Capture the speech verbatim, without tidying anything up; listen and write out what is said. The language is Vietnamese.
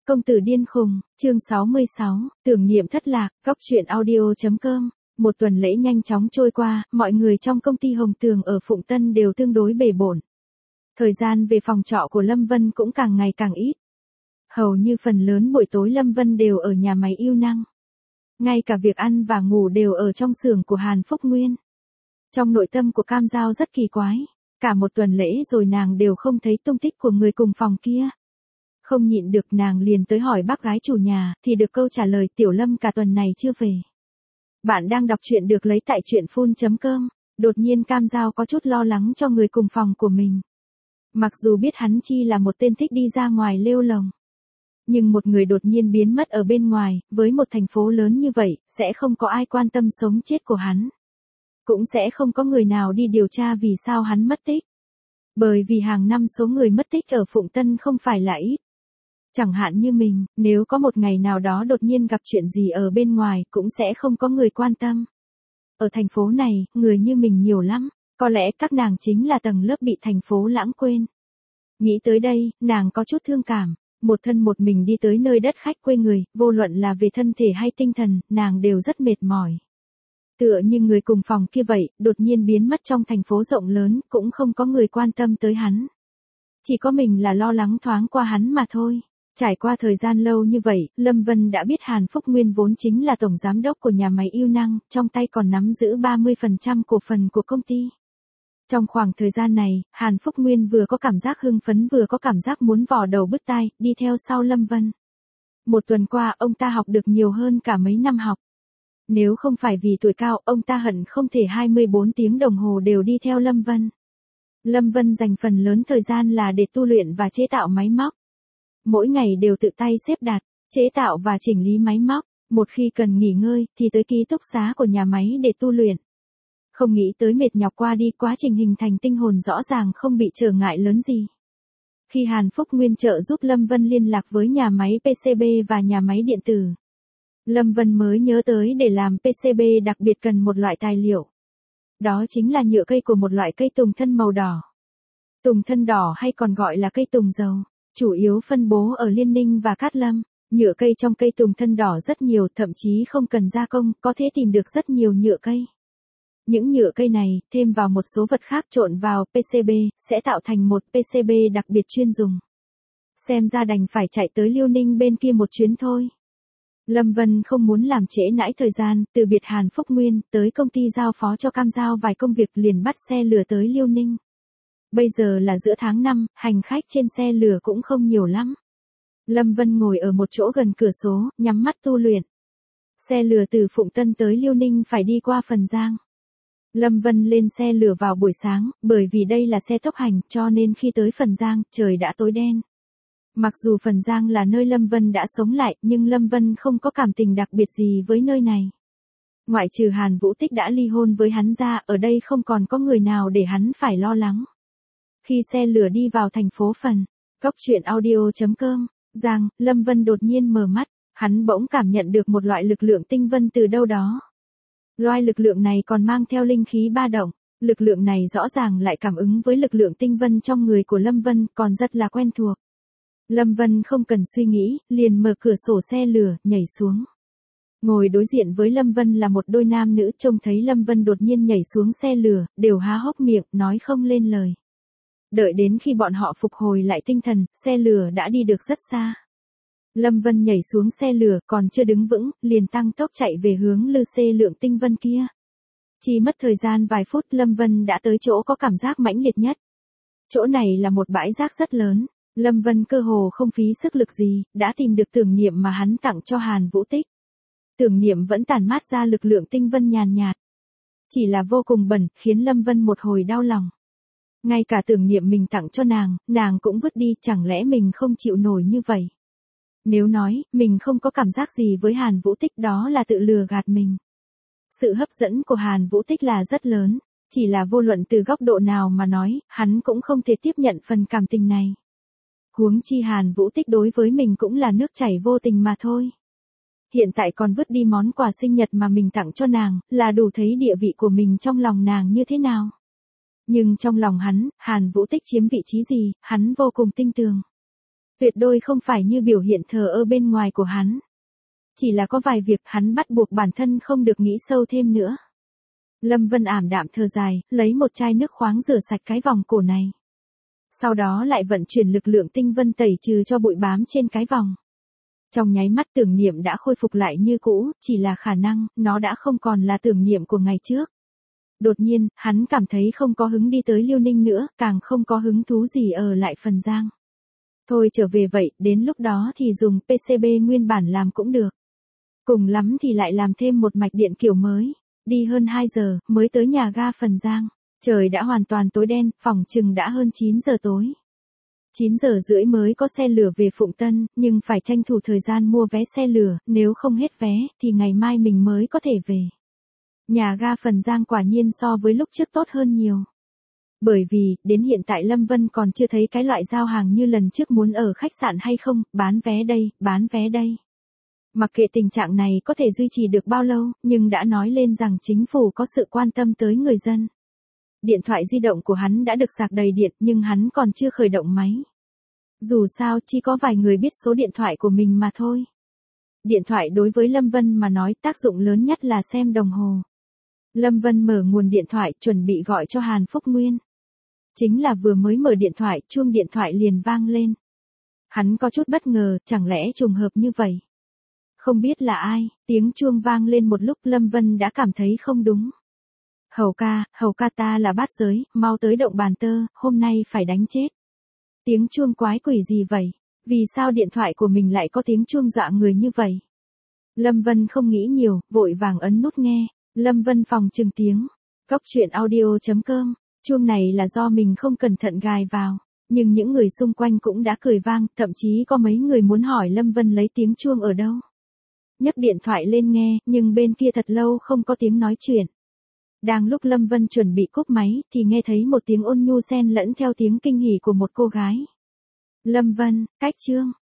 Công tử điên khùng, chương sáu mươi sáu, tưởng niệm thất lạc, góc truyện audio.com. Một tuần lễ nhanh chóng trôi qua, mọi người trong công ty Hồng Tường ở Phụng Tân đều tương đối bề bộn. Thời gian về phòng trọ của Lâm Vân cũng càng ngày càng ít. Hầu như phần lớn buổi tối Lâm Vân đều ở nhà máy yêu năng. Ngay cả việc ăn và ngủ đều ở trong xưởng của Hàn Phúc Nguyên. Trong nội tâm của Cam Giao rất kỳ quái. Cả một tuần lễ rồi nàng đều không thấy tung tích của người cùng phòng kia. Không nhịn được nàng liền tới hỏi bác gái chủ nhà, thì được câu trả lời Tiểu Lâm cả tuần này chưa về. Bạn đang đọc truyện được lấy tại truyện phun chấm com. Đột nhiên Cam Giao có chút lo lắng cho người cùng phòng của mình. Mặc dù biết hắn chi là một tên thích đi ra ngoài lêu lồng. Nhưng một người đột nhiên biến mất ở bên ngoài, với một thành phố lớn như vậy, sẽ không có ai quan tâm sống chết của hắn. Cũng sẽ không có người nào đi điều tra vì sao hắn mất tích. Bởi vì hàng năm số người mất tích ở Phụng Tân không phải là ít. Chẳng hạn như mình, nếu có một ngày nào đó đột nhiên gặp chuyện gì ở bên ngoài, cũng sẽ không có người quan tâm. Ở thành phố này, người như mình nhiều lắm, có lẽ các nàng chính là tầng lớp bị thành phố lãng quên. Nghĩ tới đây, nàng có chút thương cảm, một thân một mình đi tới nơi đất khách quê người, vô luận là về thân thể hay tinh thần, nàng đều rất mệt mỏi. Tựa như người cùng phòng kia vậy, đột nhiên biến mất trong thành phố rộng lớn, cũng không có người quan tâm tới hắn. Chỉ có mình là lo lắng thoáng qua hắn mà thôi. Trải qua thời gian lâu như vậy, Lâm Vân đã biết Hàn Phúc Nguyên vốn chính là tổng giám đốc của nhà máy yêu năng, trong tay còn nắm giữ ba mươi phần trăm cổ phần của công ty. Trong khoảng thời gian này, Hàn Phúc Nguyên vừa có cảm giác hưng phấn vừa có cảm giác muốn vò đầu bứt tai, đi theo sau Lâm Vân. Một tuần qua, ông ta học được nhiều hơn cả mấy năm học. Nếu không phải vì tuổi cao, ông ta hận không thể hai mươi bốn tiếng đồng hồ đều đi theo Lâm Vân. Lâm Vân dành phần lớn thời gian là để tu luyện và chế tạo máy móc. Mỗi ngày đều tự tay xếp đặt, chế tạo và chỉnh lý máy móc, một khi cần nghỉ ngơi thì tới ký túc xá của nhà máy để tu luyện. Không nghĩ tới mệt nhọc qua đi, quá trình hình thành tinh hồn rõ ràng không bị trở ngại lớn gì. Khi Hàn Phúc Nguyên trợ giúp Lâm Vân liên lạc với nhà máy pê xê bê và nhà máy điện tử, Lâm Vân mới nhớ tới để làm pê xê bê đặc biệt cần một loại tài liệu. Đó chính là nhựa cây của một loại cây tùng thân màu đỏ. Tùng thân đỏ hay còn gọi là cây tùng dầu, chủ yếu phân bố ở Liên Ninh và Cát Lâm. Nhựa cây trong cây tùng thân đỏ rất nhiều, thậm chí không cần gia công, có thể tìm được rất nhiều nhựa cây. Những nhựa cây này, thêm vào một số vật khác trộn vào pê xê bê, sẽ tạo thành một pê xê bê đặc biệt chuyên dùng. Xem ra đành phải chạy tới Liêu Ninh bên kia một chuyến thôi. Lâm Vân không muốn làm trễ nãi thời gian, từ biệt Hàn Phúc Nguyên, tới công ty giao phó cho Cam Giao vài công việc liền bắt xe lửa tới Liêu Ninh. Bây giờ là giữa tháng năm, hành khách trên xe lửa cũng không nhiều lắm. Lâm Vân ngồi ở một chỗ gần cửa sổ, nhắm mắt tu luyện. Xe lửa từ Phụng Tân tới Liêu Ninh phải đi qua Phần Giang. Lâm Vân lên xe lửa vào buổi sáng, bởi vì đây là xe tốc hành, cho nên khi tới Phần Giang, trời đã tối đen. Mặc dù Phần Giang là nơi Lâm Vân đã sống lại, nhưng Lâm Vân không có cảm tình đặc biệt gì với nơi này. Ngoại trừ Hàn Vũ Tích đã ly hôn với hắn ra, ở đây không còn có người nào để hắn phải lo lắng. Khi xe lửa đi vào thành phố Phần, góc truyện audio.com, Giang, Lâm Vân đột nhiên mở mắt, hắn bỗng cảm nhận được một loại lực lượng tinh vân từ đâu đó. Loại lực lượng này còn mang theo linh khí ba động, lực lượng này rõ ràng lại cảm ứng với lực lượng tinh vân trong người của Lâm Vân, còn rất là quen thuộc. Lâm Vân không cần suy nghĩ, liền mở cửa sổ xe lửa, nhảy xuống. Ngồi đối diện với Lâm Vân là một đôi nam nữ, trông thấy Lâm Vân đột nhiên nhảy xuống xe lửa, đều há hốc miệng, nói không lên lời. Đợi đến khi bọn họ phục hồi lại tinh thần, xe lửa đã đi được rất xa. Lâm Vân nhảy xuống xe lửa, còn chưa đứng vững, liền tăng tốc chạy về hướng lư xê lượng tinh vân kia. Chỉ mất thời gian vài phút, Lâm Vân đã tới chỗ có cảm giác mãnh liệt nhất. Chỗ này là một bãi rác rất lớn. Lâm Vân cơ hồ không phí sức lực gì, đã tìm được tưởng niệm mà hắn tặng cho Hàn Vũ Tích. Tưởng niệm vẫn tản mát ra lực lượng tinh vân nhàn nhạt. Chỉ là vô cùng bẩn, khiến Lâm Vân một hồi đau lòng. Ngay cả tưởng niệm mình tặng cho nàng, nàng cũng vứt đi, chẳng lẽ mình không chịu nổi như vậy? Nếu nói, mình không có cảm giác gì với Hàn Vũ Tích, đó là tự lừa gạt mình. Sự hấp dẫn của Hàn Vũ Tích là rất lớn, chỉ là vô luận từ góc độ nào mà nói, hắn cũng không thể tiếp nhận phần cảm tình này. Huống chi Hàn Vũ Tích đối với mình cũng là nước chảy vô tình mà thôi. Hiện tại còn vứt đi món quà sinh nhật mà mình tặng cho nàng, là đủ thấy địa vị của mình trong lòng nàng như thế nào. Nhưng trong lòng hắn, Hàn Vũ Tích chiếm vị trí gì, hắn vô cùng tin tưởng. Tuyệt đối không phải như biểu hiện thờ ơ bên ngoài của hắn. Chỉ là có vài việc hắn bắt buộc bản thân không được nghĩ sâu thêm nữa. Lâm Vân ảm đạm thở dài, lấy một chai nước khoáng rửa sạch cái vòng cổ này. Sau đó lại vận chuyển lực lượng tinh vân tẩy trừ cho bụi bám trên cái vòng. Trong nháy mắt tưởng niệm đã khôi phục lại như cũ, chỉ là khả năng, nó đã không còn là tưởng niệm của ngày trước. Đột nhiên, hắn cảm thấy không có hứng đi tới Liêu Ninh nữa, càng không có hứng thú gì ở lại Phần Giang. Thôi trở về vậy, đến lúc đó thì dùng pê xê bê nguyên bản làm cũng được. Cùng lắm thì lại làm thêm một mạch điện kiểu mới. Đi hơn hai giờ, mới tới nhà ga Phần Giang. Trời đã hoàn toàn tối đen, phòng chừng đã hơn chín giờ tối. chín giờ rưỡi mới có xe lửa về Phụng Tân, nhưng phải tranh thủ thời gian mua vé xe lửa, nếu không hết vé, thì ngày mai mình mới có thể về. Nhà ga Phần Giang quả nhiên so với lúc trước tốt hơn nhiều. Bởi vì, đến hiện tại Lâm Vân còn chưa thấy cái loại giao hàng như lần trước muốn ở khách sạn hay không, bán vé đây, bán vé đây. Mặc kệ tình trạng này có thể duy trì được bao lâu, nhưng đã nói lên rằng chính phủ có sự quan tâm tới người dân. Điện thoại di động của hắn đã được sạc đầy điện nhưng hắn còn chưa khởi động máy. Dù sao chỉ có vài người biết số điện thoại của mình mà thôi. Điện thoại đối với Lâm Vân mà nói tác dụng lớn nhất là xem đồng hồ. Lâm Vân mở nguồn điện thoại chuẩn bị gọi cho Hàn Phúc Nguyên. Chính là vừa mới mở điện thoại, chuông điện thoại liền vang lên. Hắn có chút bất ngờ, chẳng lẽ trùng hợp như vậy. Không biết là ai, tiếng chuông vang lên một lúc Lâm Vân đã cảm thấy không đúng. Hầu ca, hầu ca ta là bát giới, mau tới động bàn tơ, hôm nay phải đánh chết. Tiếng chuông quái quỷ gì vậy? Vì sao điện thoại của mình lại có tiếng chuông dọa người như vậy? Lâm Vân không nghĩ nhiều, vội vàng ấn nút nghe. Lâm Vân phòng trừng tiếng. Cốc truyện audio chấm com. Chuông này là do mình không cẩn thận gài vào. Nhưng những người xung quanh cũng đã cười vang, thậm chí có mấy người muốn hỏi Lâm Vân lấy tiếng chuông ở đâu. Nhấc điện thoại lên nghe, nhưng bên kia thật lâu không có tiếng nói chuyện. Đang lúc Lâm Vân chuẩn bị cúp máy, thì nghe thấy một tiếng ôn nhu xen lẫn theo tiếng kinh hỉ của một cô gái. Lâm Vân, cách Trương,